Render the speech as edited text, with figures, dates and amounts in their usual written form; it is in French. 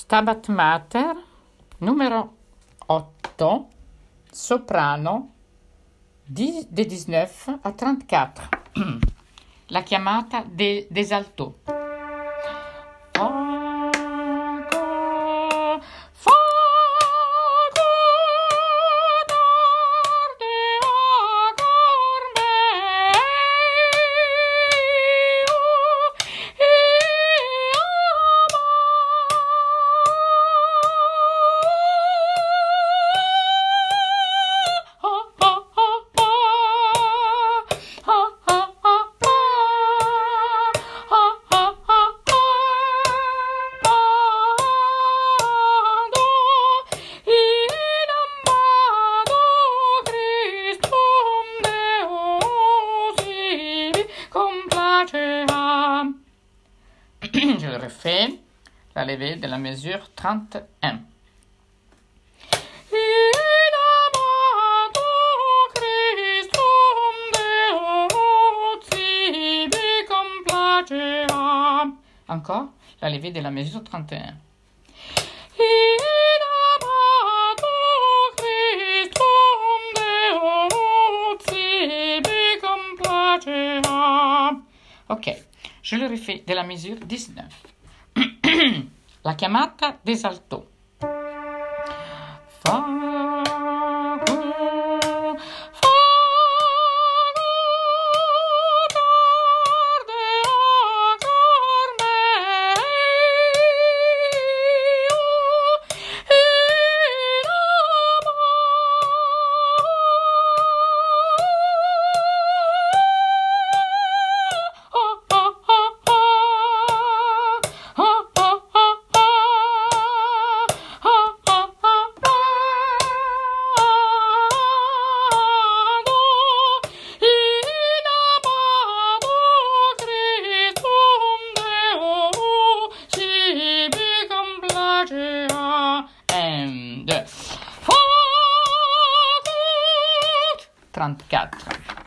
Stabat Mater, numero 8, soprano, de 19 a 34. La chiamata des altos. Je le refais, la levée de la mesure 31. Encore, la levée de la mesure 31. Ok, je le refais de la mesure 19. La chiamata des altos. And 34.